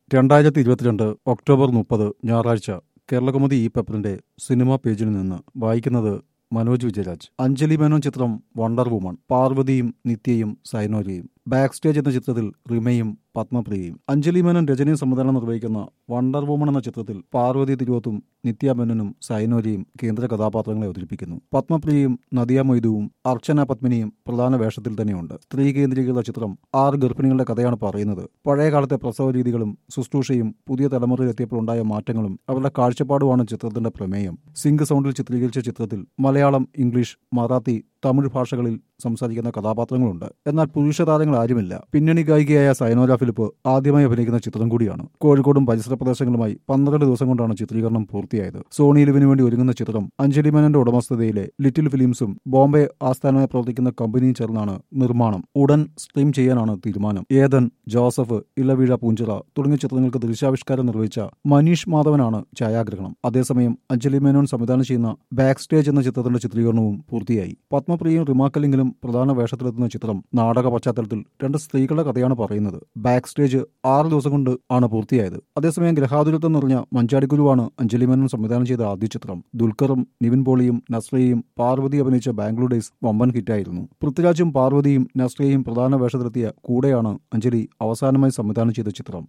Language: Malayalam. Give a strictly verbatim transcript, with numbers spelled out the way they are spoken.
രണ്ടായിരത്തി ഇരുപത്തിരണ്ട് ഒക്ടോബർ മുപ്പത് ഞായറാഴ്ച കേരളകൗമുദി ഈ പേപ്പറിന്റെ സിനിമാ പേജിൽ നിന്ന് വായിക്കുന്നത് മനോജ് വിജയരാജ്. അഞ്ജലി മേനോൻ ചിത്രം വണ്ടർ വുമൺ. പാർവതിയും നിത്യയും സൈനോരയും. ബാക്ക് സ്റ്റേജ് എന്ന ചിത്രത്തിൽ റിമയും പത്മപ്രിയയും. അഞ്ജലി മേനോൻ രചനയും സംവിധാനം നിർവഹിക്കുന്ന വണ്ടർ വുമൺ എന്ന ചിത്രത്തിൽ പാർവതി തിരുവോത്തും നിത്യ മേനോനും സൈനോരയും കേന്ദ്ര കഥാപാത്രങ്ങളെ അവതരിപ്പിക്കുന്നു. പത്മപ്രിയയും നദിയ മൊയ്തുവും അർച്ചന പത്മിനിയും പ്രധാന വേഷത്തിൽ തന്നെയുണ്ട്. സ്ത്രീ കേന്ദ്രീകൃത ചിത്രം ആറ് ഗർഭിണികളുടെ കഥയാണ് പറയുന്നത്. പഴയകാലത്തെ പ്രസവ രീതികളും ശുശ്രൂഷയും പുതിയ തലമുറയിലെത്തിയപ്പോൾ ഉണ്ടായ മാറ്റങ്ങളും അവരുടെ കാഴ്ചപ്പാടുമാണ് ചിത്രത്തിന്റെ പ്രമേയം. സിങ്ക് സൗണ്ടിൽ ചിത്രീകരിച്ച ചിത്രത്തിൽ മലയാളം, ഇംഗ്ലീഷ്, മറാത്തി, തമിഴ് ഭാഷകളിൽ സംസാരിക്കുന്ന കഥാപാത്രങ്ങളുണ്ട്. എന്നാൽ പുരുഷ താരങ്ങൾ ആരുമില്ല. പിന്നണി ഗായികയായ സൈനോര ഫിലിപ്പ് ആദ്യമായി അഭിനയിക്കുന്ന ചിത്രം കൂടിയാണ്. കോഴിക്കോടും പരിസര പ്രദേശങ്ങളുമായി പന്ത്രണ്ട് ദിവസം കൊണ്ടാണ് ചിത്രീകരണം പൂർത്തിയായത്. സോണി ലിവിന് വേണ്ടി ഒരുങ്ങുന്ന ചിത്രം അഞ്ജലി മേനോന്റെ ഉടമസ്ഥതയിലെ ലിറ്റിൽ ഫിലിംസും ബോംബെ ആസ്ഥാനമായി പ്രവർത്തിക്കുന്ന കമ്പനിയും ചേർന്നാണ് നിർമ്മാണം. ഉടൻ സ്ട്രീം ചെയ്യാനാണ് തീരുമാനം. ഏതൻ, ജോസഫ്, ഇളവീഴ പൂഞ്ചിറ തുടങ്ങിയ ചിത്രങ്ങൾക്ക് ദൃശ്യാവിഷ്കാരം നിർവഹിച്ച മനീഷ് മാധവനാണ് ഛായാഗ്രഹണം. അതേസമയം അഞ്ജലി മേനോൻ സംവിധാനം ചെയ്യുന്ന ബാക്ക് സ്റ്റേജ് എന്ന ചിത്രത്തിന്റെ ചിത്രീകരണവും പൂർത്തിയായി. പത്മപ്രിയയും റിമാക്കലിംഗിലും പ്രധാന വേഷത്തിലെത്തുന്ന ചിത്രം നാടക പശ്ചാത്തലത്തിൽ രണ്ട് സ്ത്രീകളുടെ കഥയാണ് പറയുന്നത്. ബാക്ക് സ്റ്റേജ് ആറ് ദിവസം കൊണ്ട് ആണ് പൂർത്തിയായത്. അതേസമയം ഗ്രഹാതുരത്വം നിറഞ്ഞ മഞ്ചാടിക്കുരുവാണ് അഞ്ജലി മേനോൻ സംവിധാനം ചെയ്ത ആദ്യ ചിത്രം. ദുൽഖറും നിവിൻ പോളിയും നസ്രിയയും പാർവതി അഭിനയിച്ച ബാംഗ്ലൂർ ഡേയ്സ് വമ്പൻ ഹിറ്റായിരുന്നു. പൃഥ്വിരാജും പാർവതിയും നസ്രിയയും പ്രധാന വേഷത്തിലെത്തിയ കൂടെയാണ് അഞ്ജലി അവസാനമായി സംവിധാനം ചെയ്ത ചിത്രം.